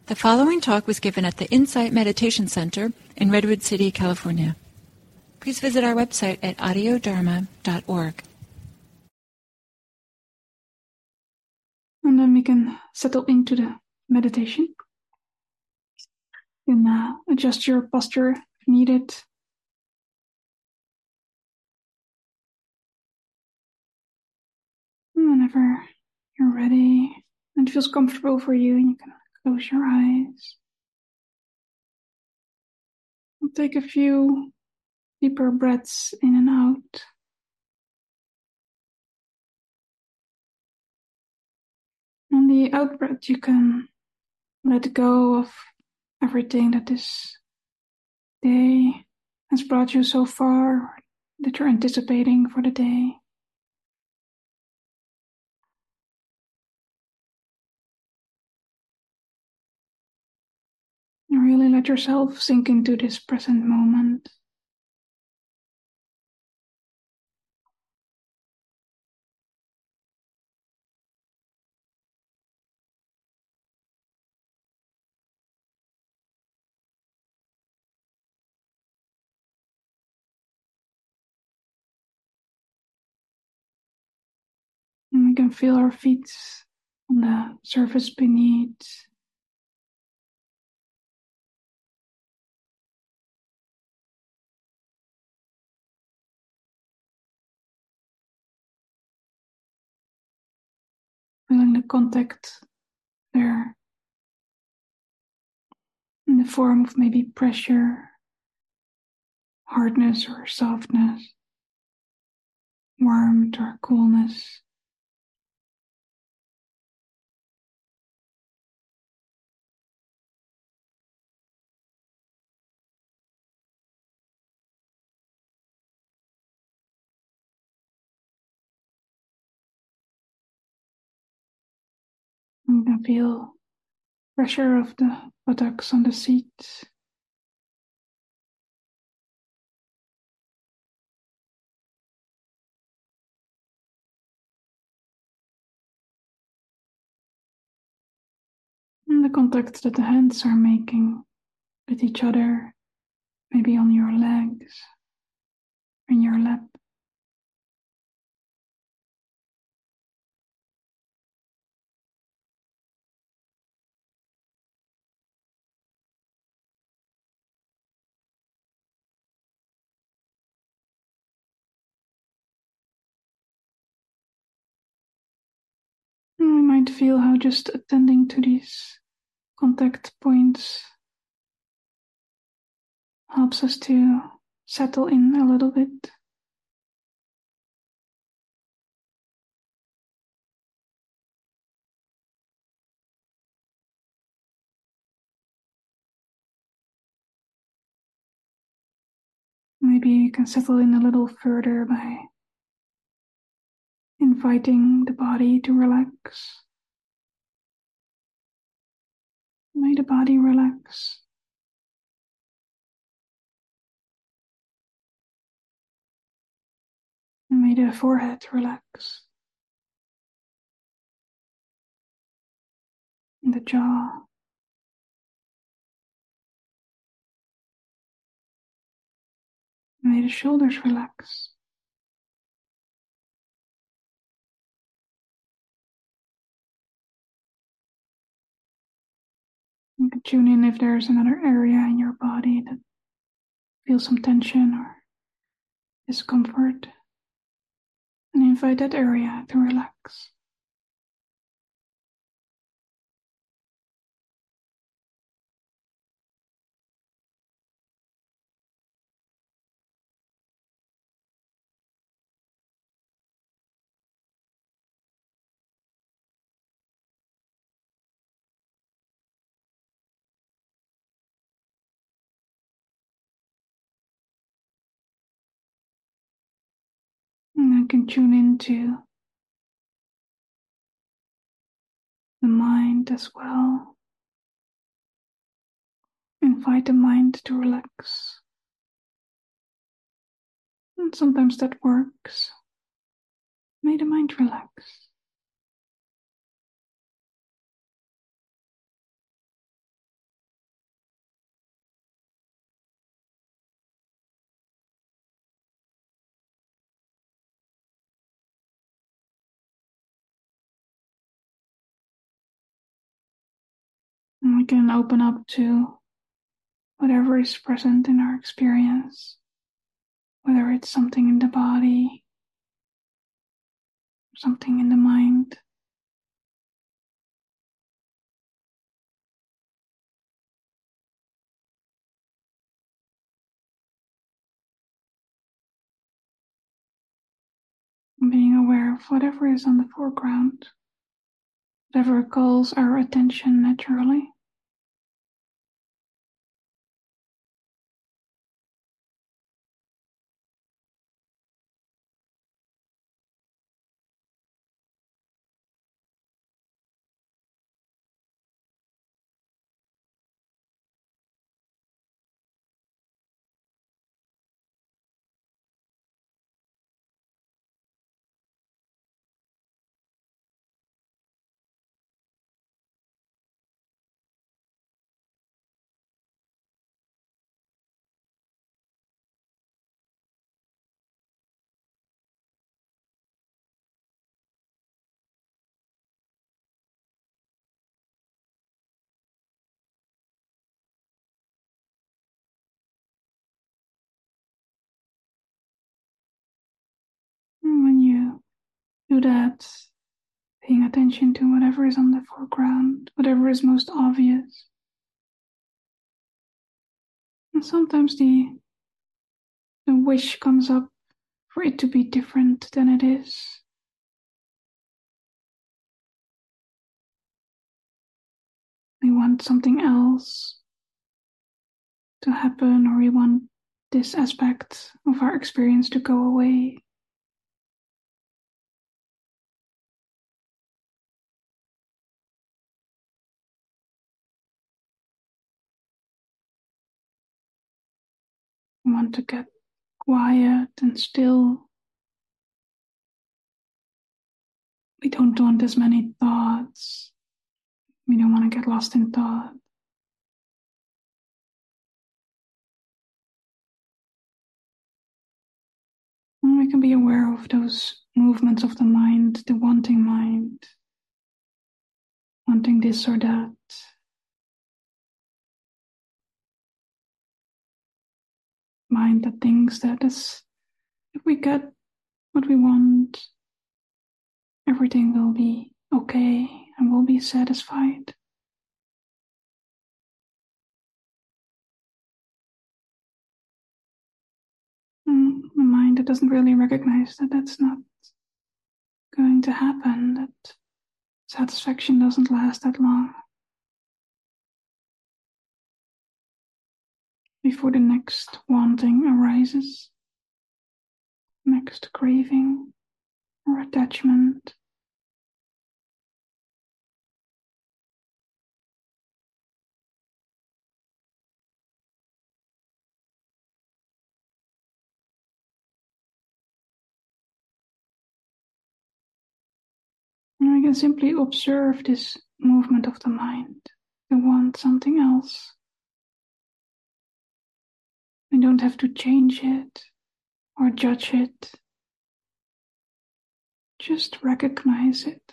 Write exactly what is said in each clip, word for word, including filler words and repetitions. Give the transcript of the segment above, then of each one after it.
The following talk was given at the Insight Meditation Center in Redwood City, California. Please visit our website at audio dharma dot org. And then we can settle into the meditation. You can uh, adjust your posture if needed. And whenever you're ready and it feels comfortable for you, you can close your eyes. We'll take a few deeper breaths in and out. On the out breath, you can let go of everything that this day has brought you so far, that you're anticipating for the day. And really let yourself sink into this present moment. And we can feel our feet on the surface beneath. Feeling the contact there in the form of maybe pressure, hardness or softness, warmth or coolness. You can feel pressure of the buttocks on the seat. And the contact that the hands are making with each other, maybe on your legs, in your lap. And we might feel how just attending to these contact points helps us to settle in a little bit. Maybe you can settle in a little further by inviting the body to relax. May the body relax. And may the forehead relax. And the jaw. May the shoulders relax. You can tune in if there's another area in your body that feels some tension or discomfort, and invite that area to relax. And then can tune into the mind as well. Invite the mind to relax. And sometimes that works. May the mind relax. can open up to whatever is present in our experience, whether it's something in the body, something in the mind. Being aware of whatever is on the foreground, whatever calls our attention naturally. And when you do that, paying attention to whatever is on the foreground, whatever is most obvious. And sometimes the, the wish comes up for it to be different than it is. We want something else to happen, or we want this aspect of our experience to go away. We want to get quiet and still. We don't want as many thoughts. We don't want to get lost in thought. And we can be aware of those movements of the mind, the wanting mind, wanting this or that. Mind that thinks that is, if we get what we want, everything will be okay and we'll be satisfied. Mm, a mind that doesn't really recognize that that's not going to happen, that satisfaction doesn't last that long. Before the next wanting arises, next craving or attachment. And we can simply observe this movement of the mind to want something else. We don't have to change it or judge it. Just recognize it.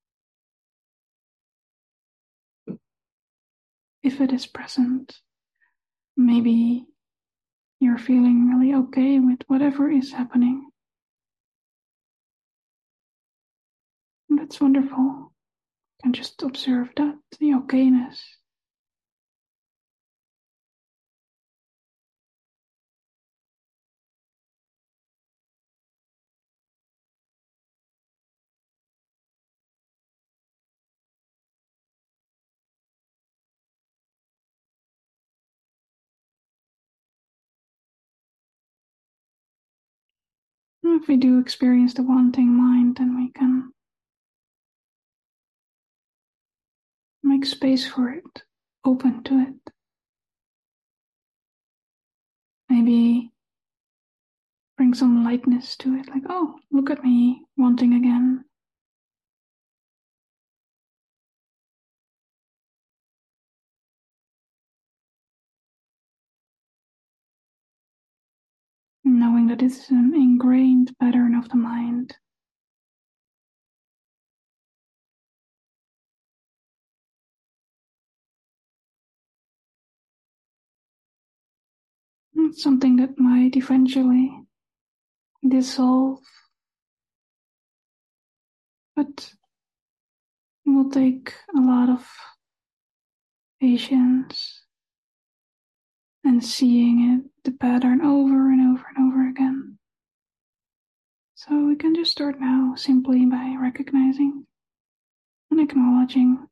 If it is present, maybe you're feeling really okay with whatever is happening. And that's wonderful. You can just observe that, the okayness. And if we do experience the wanting mind, then we can make space for it, open to it. Maybe bring some lightness to it, like, oh, look at me wanting again. Knowing that it's an ingrained pattern of the mind. It's something that might eventually dissolve, but it will take a lot of patience and seeing it, the pattern over and over and over again. So we can just start now simply by recognizing and acknowledging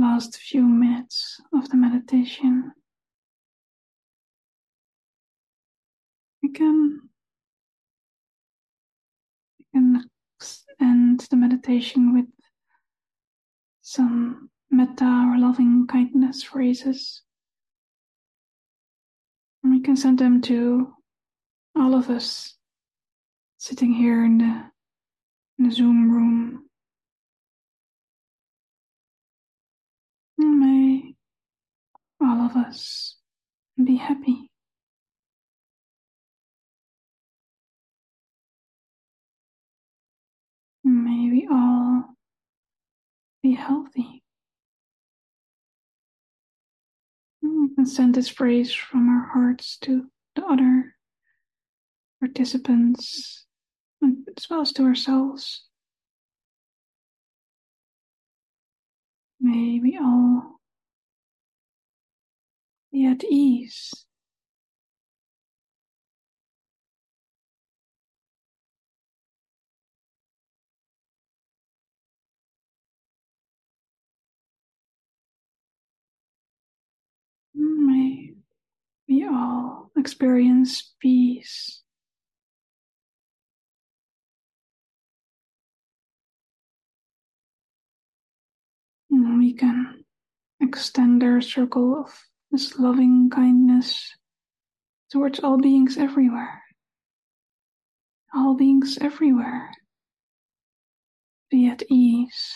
last few minutes of the meditation, we can, we can end the meditation with some metta or loving kindness phrases. And we can send them to all of us sitting here in the, in the Zoom room. And may all of us be happy. May we all be healthy. We can send this phrase from our hearts to the other participants, as well as to ourselves. May we all be at ease. May we all experience peace. And we can extend our circle of this loving kindness towards all beings everywhere. All beings everywhere be at ease.